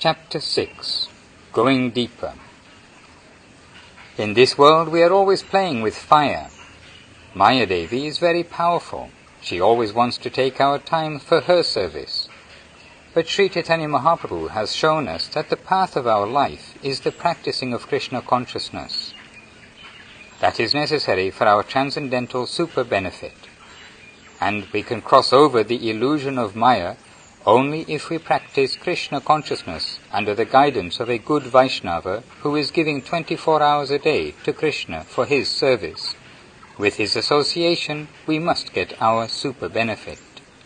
Chapter 6. Going Deeper. In this world we are always playing with fire. Maya Devi is very powerful. She always wants to take our time for her service. But Sri Chaitanya Mahaprabhu has shown us that the path of our life is the practicing of Krishna consciousness. That is necessary for our transcendental super benefit. And we can cross over the illusion of Maya only if we practice Krishna consciousness under the guidance of a good Vaishnava who is giving 24 hours a day to Krishna for his service. With his association, we must get our super benefit.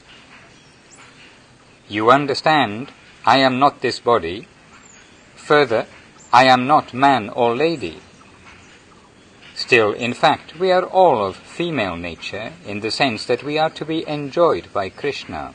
You understand, I am not this body. Further, I am not man or lady. Still, in fact, we are all of female nature in the sense that we are to be enjoyed by Krishna.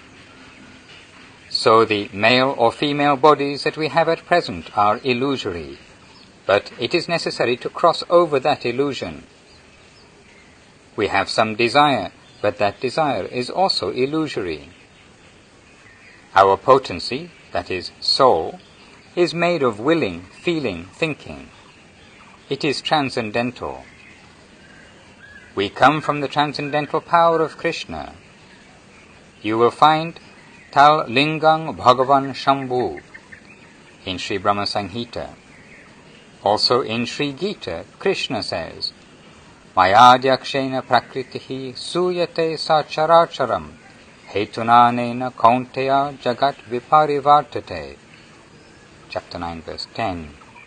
So the male or female bodies that we have at present are illusory, but it is necessary to cross over that illusion. We have some desire, but that desire is also illusory. Our potency, that is, soul, is made of willing, feeling, thinking. It is transcendental. We come from the transcendental power of Krishna. You will find Tal Lingang Bhagavan Shambhu in Sri Brahma Samhita. Also in Sri Gita, Krishna says, Mayadhyakshena prakritihi suyate sacharacharam hetunanena kaunteya jagat viparivartate. Chapter 9, verse 10.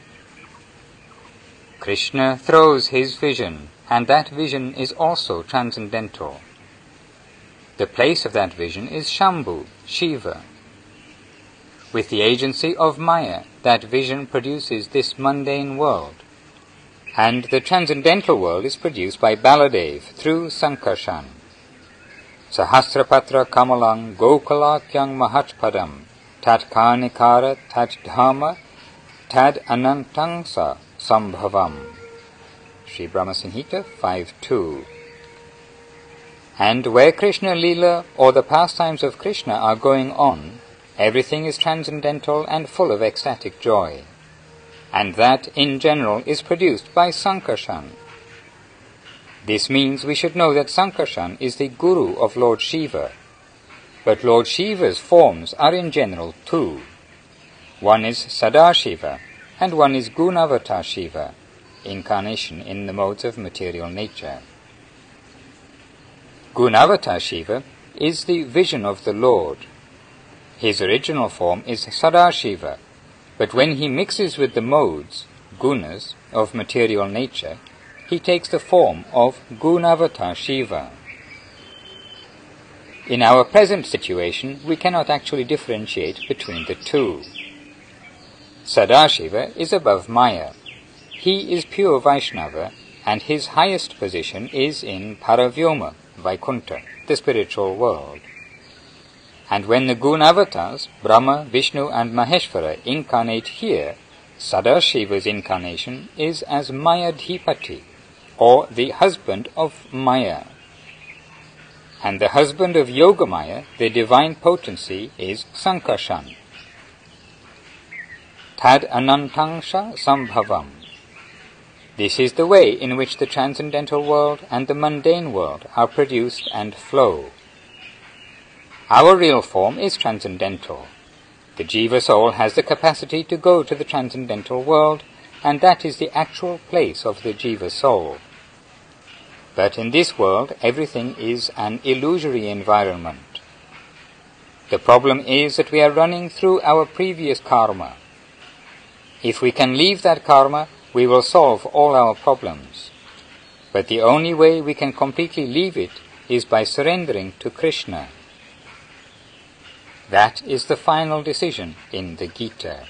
Krishna throws his vision, and that vision is also transcendental. The place of that vision is Shambhu, Shiva. With the agency of Maya, that vision produces this mundane world. And the transcendental world is produced by Baladev through Sankarshan. Sahasrapatra Kamalang Gokulakyang Mahatpadam Tat Karnikara Tat Dhamma Tad Anantangsa Sambhavam. Sri Brahma Samhita 5.2. And where Krishna Leela or the pastimes of Krishna are going on, everything is transcendental and full of ecstatic joy. And that, in general, is produced by Sankarshan. This means we should know that Sankarshan is the guru of Lord Shiva. But Lord Shiva's forms are in general two. One is Sadashiva, and one is Gunavatar Shiva, incarnation in the modes of material nature. Gunavatar Shiva is the vision of the Lord. His original form is Sadashiva, but when he mixes with the modes, gunas, of material nature, he takes the form of Gunavatar Shiva. In our present situation, we cannot actually differentiate between the two. Sadashiva is above Maya. He is pure Vaishnava, and his highest position is in Paravyoma, Vaikuntha, the spiritual world. And when the Gunavatars, Brahma, Vishnu and Maheshvara incarnate here, Sadashiva's incarnation is as Mayadhipati, or the husband of Maya. And the husband of Yogamaya, the divine potency, is Sankarshan. Tad Anantangsha Sambhavam. This is the way in which the transcendental world and the mundane world are produced and flow. Our real form is transcendental. The Jiva soul has the capacity to go to the transcendental world, and that is the actual place of the Jiva soul. But in this world, everything is an illusory environment. The problem is that we are running through our previous karma. If we can leave that karma, we will solve all our problems. But the only way we can completely leave it is by surrendering to Krishna. That is the final decision in the Gita.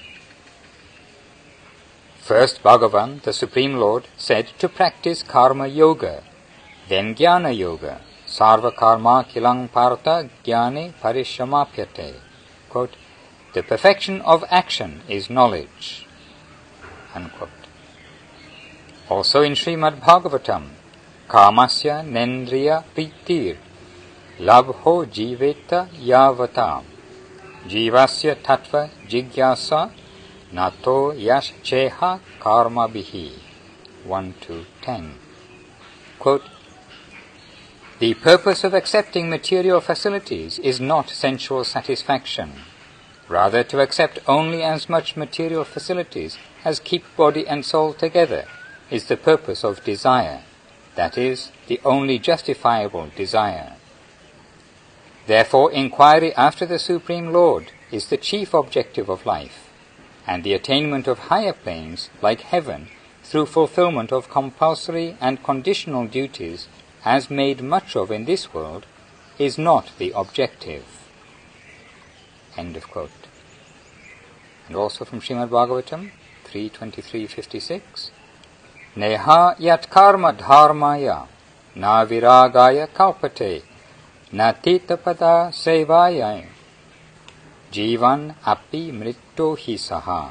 First Bhagavan, the Supreme Lord, said to practice Karma Yoga, then Jnana Yoga, Sarva Karma Kilang Partha Jnane Parishamapyate. Quote, the perfection of action is knowledge. Unquote. Also in Srimad Bhagavatam, Kamasya Nendriya Pritir Labho Jiveta Yavata. Jivasya tattva jigyasa nato yash cheha karma bihi. 1-10. Quote, the purpose of accepting material facilities is not sensual satisfaction. Rather, to accept only as much material facilities as keep body and soul together is the purpose of desire, that is, the only justifiable desire. Therefore, inquiry after the Supreme Lord is the chief objective of life, and the attainment of higher planes, like heaven, through fulfillment of compulsory and conditional duties as made much of in this world, is not the objective. End of quote. And also from Srimad Bhagavatam 3.23.56, Neha yat karma dharmaya na viragaya kalpate na titapada sevayaya jivan api mritto hi saha.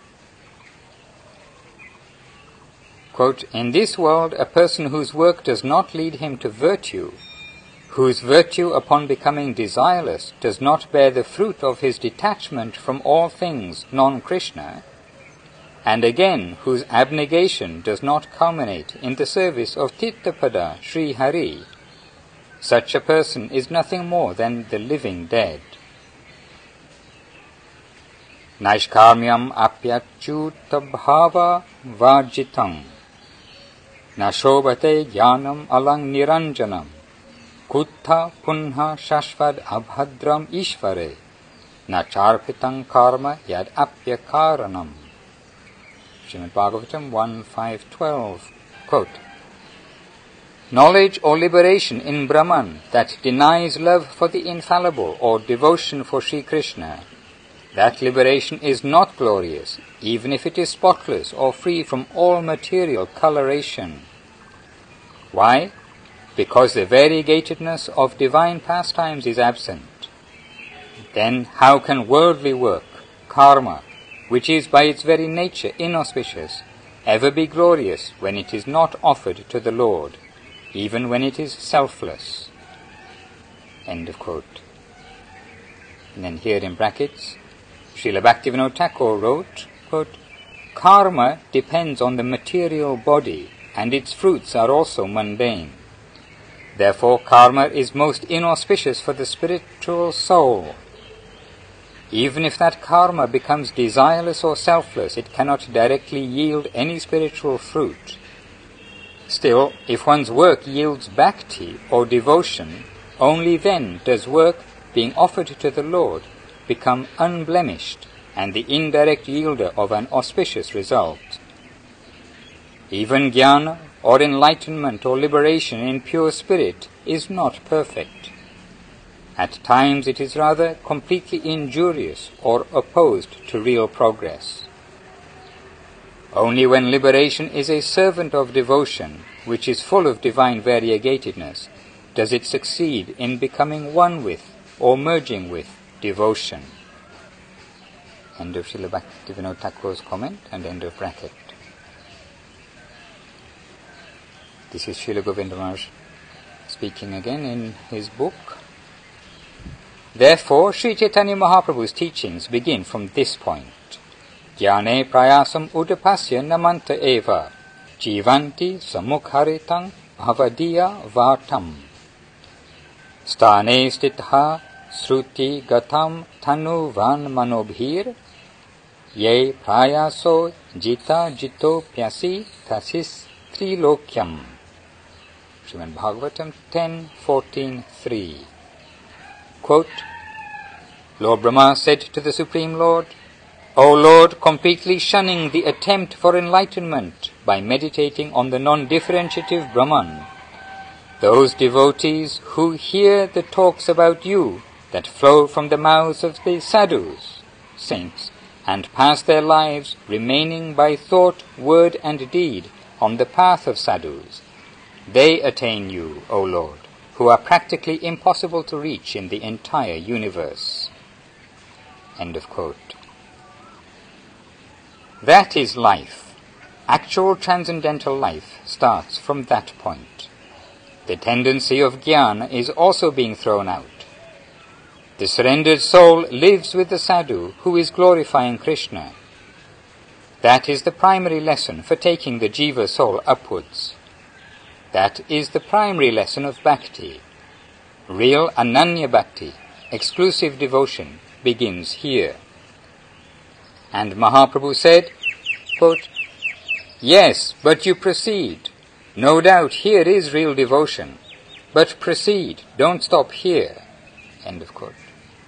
Quote, in this world, a person whose work does not lead him to virtue, whose virtue upon becoming desireless does not bear the fruit of his detachment from all things non-Krishna, and again whose abnegation does not culminate in the service of Tittapada Sri Hari, such a person is nothing more than the living dead. Naishkarmyam apyachyutabhava varjitam nashobate jnanam alang niranjanam kuttha punha shashvad abhadram ishvare nacharpitang karma yad apyakaranam. Srimad Bhagavatam 1.5.12. Quote, knowledge or liberation in Brahman that denies love for the infallible or devotion for Sri Krishna, that liberation is not glorious, even if it is spotless or free from all material coloration. Why? Because the variegatedness of divine pastimes is absent. Then how can worldly work, karma, which is by its very nature inauspicious, ever be glorious when it is not offered to the Lord, even when it is selfless? End of quote. And then here in brackets, Srila Bhaktivinoda Thakur wrote, quote, karma depends on the material body, and its fruits are also mundane. Therefore, karma is most inauspicious for the spiritual soul. Even if that karma becomes desireless or selfless, it cannot directly yield any spiritual fruit. Still, if one's work yields bhakti or devotion, only then does work, being offered to the Lord, become unblemished and the indirect yielder of an auspicious result. Even jnana or enlightenment or liberation in pure spirit is not perfect. At times it is rather completely injurious or opposed to real progress. Only when liberation is a servant of devotion, which is full of divine variegatedness, does it succeed in becoming one with or merging with devotion. End of Srila Bhaktivinoda Thakur's comment and end of bracket. This is Srila Govinda Maharaj speaking again in his book. Therefore, Sri Chaitanya Mahaprabhu's teachings begin from this point. Jnane prayasam udapasya namanta eva jivanti samukharitang bhavadiya vartam stane stitha sruti gatam tanu van manobhir ye prayaso jita jito pyasi tasis trilokyam. Srimad Bhagavatam 10.14.3. Quote, Lord Brahma said to the Supreme Lord, O Lord, completely shunning the attempt for enlightenment by meditating on the non-differentiative Brahman, those devotees who hear the talks about you that flow from the mouths of the sadhus, saints, and pass their lives remaining by thought, word and deed on the path of sadhus, they attain you, O Lord, who are practically impossible to reach in the entire universe. End of quote. That is life. Actual transcendental life starts from that point. The tendency of jnana is also being thrown out. The surrendered soul lives with the sadhu who is glorifying Krishna. That is the primary lesson for taking the jiva soul upwards. That is the primary lesson of bhakti. Real ananya bhakti, exclusive devotion, begins here. And Mahaprabhu said, quote, "Yes, but you proceed. No doubt here is real devotion. But proceed, don't stop here." End of quote.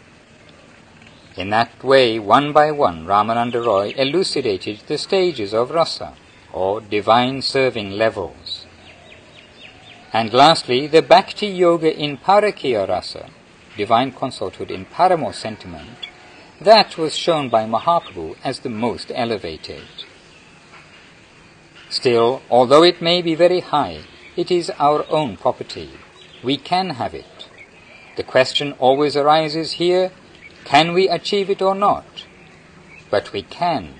In that way, one by one, Ramananda Roy elucidated the stages of rasa, or divine serving levels. And lastly, the bhakti yoga in Parakiya rasa, divine consorthood in paramo sentiment, that was shown by Mahaprabhu as the most elevated. Still, although it may be very high, it is our own property. We can have it. The question always arises here, can we achieve it or not? But we can.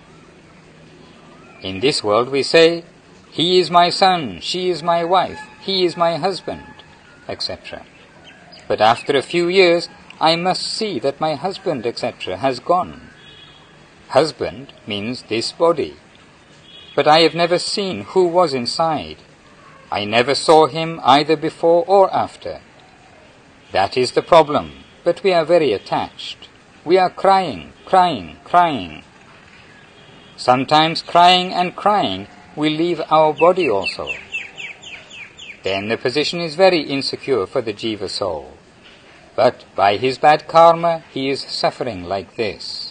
In this world we say, he is my son, she is my wife, he is my husband, etc. But after a few years, I must see that my husband, etc. has gone. Husband means this body. But I have never seen who was inside. I never saw him either before or after. That is the problem, but we are very attached. We are crying, crying, crying. Sometimes crying and crying will leave our body also. Then the position is very insecure for the jiva soul. But by his bad karma, he is suffering like this.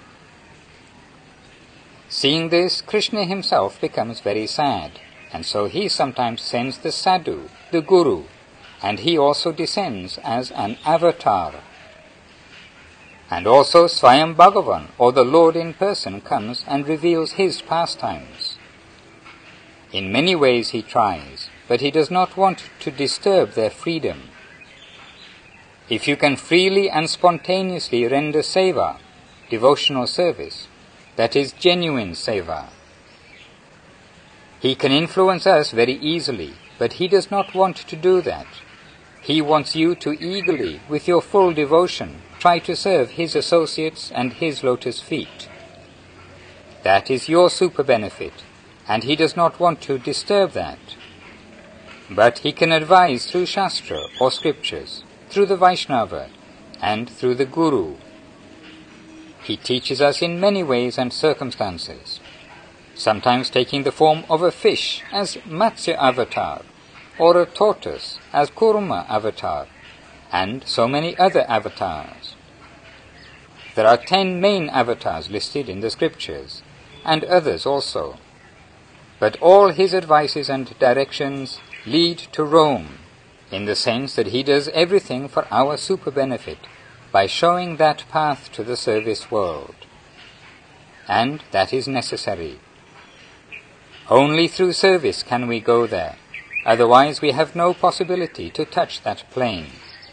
Seeing this, Krishna himself becomes very sad, and so he sometimes sends the sadhu, the guru, and he also descends as an avatar. And also Swayam Bhagavan, or the Lord in person, comes and reveals his pastimes. In many ways he tries, but he does not want to disturb their freedom. If you can freely and spontaneously render seva, devotional service, that is genuine seva. He can influence us very easily, but he does not want to do that. He wants you to eagerly, with your full devotion, try to serve his associates and his lotus feet. That is your super benefit, and he does not want to disturb that. But he can advise through Shastra or scriptures, through the Vaishnava, and through the Guru. He teaches us in many ways and circumstances, sometimes taking the form of a fish as Matsya avatar, or a tortoise as Kurma avatar, and so many other avatars. There are 10 main avatars listed in the scriptures, and others also. But all his advices and directions lead to Rome, in the sense that he does everything for our super benefit, by showing that path to the service world. And that is necessary. Only through service can we go there, otherwise we have no possibility to touch that plane.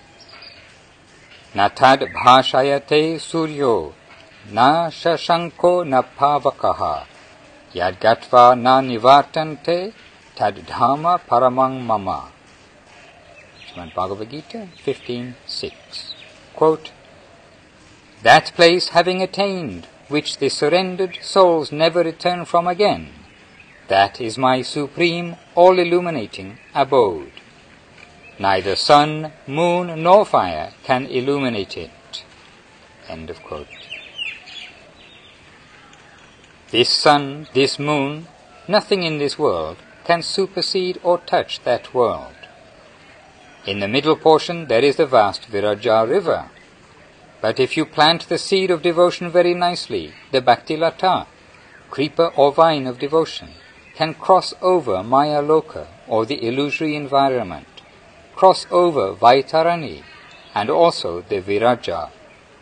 Na tad bhashayate suryo, na shashanko na pavakaha, yad gatva na nivartante, tad dhamma paramang mama. Srimad Bhagavad Gita 15:6. Quote, that place having attained, which the surrendered souls never return from again, that is my supreme, all-illuminating abode. Neither sun, moon, nor fire can illuminate it. End of quote. This sun, this moon, nothing in this world can supersede or touch that world. In the middle portion there is the vast Viraja river. But if you plant the seed of devotion very nicely, the Bhakti Lata, creeper or vine of devotion, can cross over Maya Loka, or the illusory environment, cross over Vaitarani, and also the Viraja.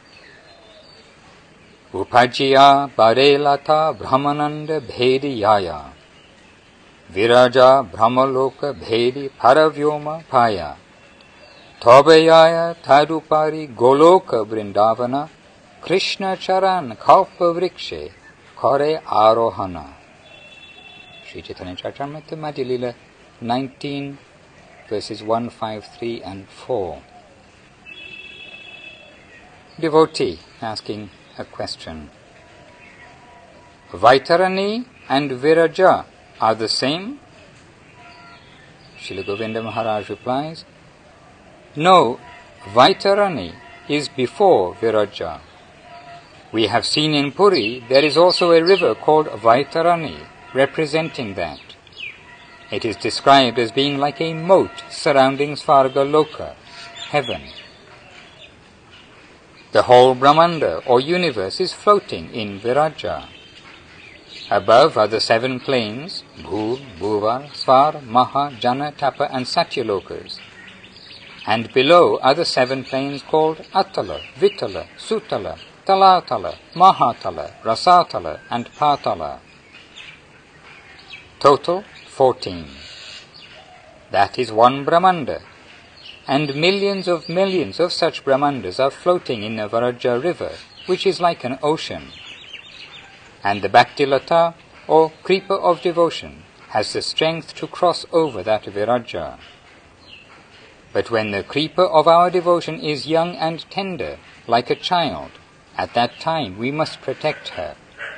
Upajya Barelata Brahmananda Bhedi Yaya, Viraja Brahmaloka Bhedi Paravyoma Paya, Tobeyaya Tadupari Goloka Vrindavana, Krishna Charan Kalpa Vrikshe Kore Arohana. Sri Chaitanya Charitamrita Madhya Lila 19 verses 1, 5, 3 and 4. devotee asking a question. Vaitarani and Viraja are the same? Srila Govinda Maharaj replies, no, Vaitarani is before Viraja. We have seen in Puri there is also a river called Vaitarani, representing that. It is described as being like a moat surrounding Svarga Loka, heaven. The whole Brahmanda or universe is floating in Viraja. Above are the 7 planes, Bhuv, Bhuvar, Svar, Maha, Jana, Tapa and Satyalokas. And below are the 7 planes called Atala, Vitala, Sutala, Talatala, Mahatala, Rasatala and Patala. Total 14. That is one Brahmanda. And millions of such Brahmandas are floating in the Viraja river, which is like an ocean. And the Bhaktilata, or creeper of devotion, has the strength to cross over that Viraja. But when the creeper of our devotion is young and tender, like a child, at that time we must protect her.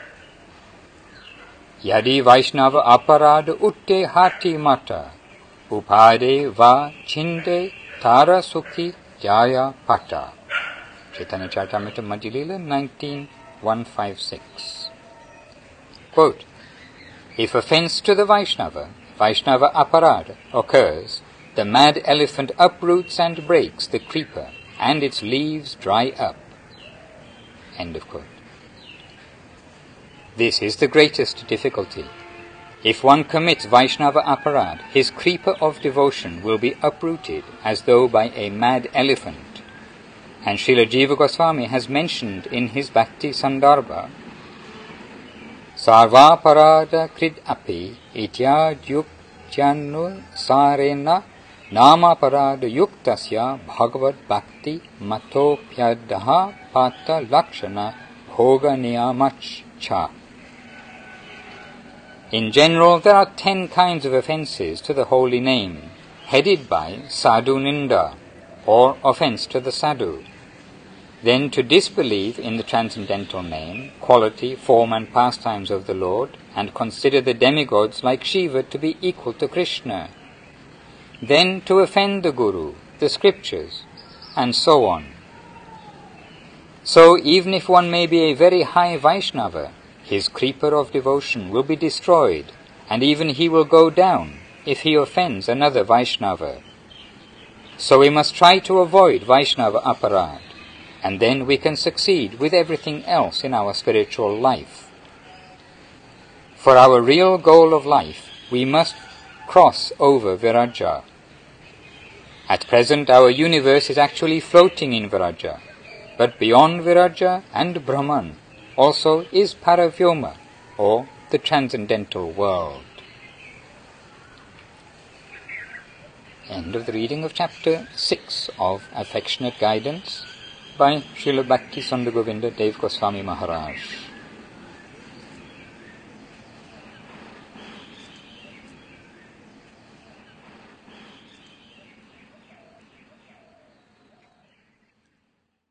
Yadi Vaishnava aparad utte hati mata, upade va chinde tara sukhi jaya pata. Chaitanya Charitamrita Madhya Lila 19.156. Quote, if offense to the Vaishnava aparad, occurs, the mad elephant uproots and breaks the creeper, and its leaves dry up. End of quote. This is the greatest difficulty. If one commits Vaishnava aparad, his creeper of devotion will be uprooted as though by a mad elephant. And Srila Jiva Goswami has mentioned in his Bhakti Sandarbha, Sarva parada krid api itya yuktyanu sarena nama parada yuktasya bhagavad bhakti matopyadaha pata lakshana bhoga niyamachcha. In general, there are 10 kinds of offences to the holy name, headed by sadhu ninda, or offence to the sadhu. Then to disbelieve in the transcendental name, quality, form and pastimes of the Lord, and consider the demigods like Shiva to be equal to Krishna. Then to offend the Guru, the scriptures, and so on. So even if one may be a very high Vaishnava, his creeper of devotion will be destroyed, and even he will go down if he offends another Vaishnava. So we must try to avoid Vaishnava aparad, and then we can succeed with everything else in our spiritual life. For our real goal of life, we must cross over Viraja. At present, our universe is actually floating in Viraja, but beyond Viraja and Brahman also is Paravyoma, or the transcendental world. End of the reading of chapter 6 of Affectionate Guidance by Srila Bhakti Sundar Govinda Dev Goswami Maharaj.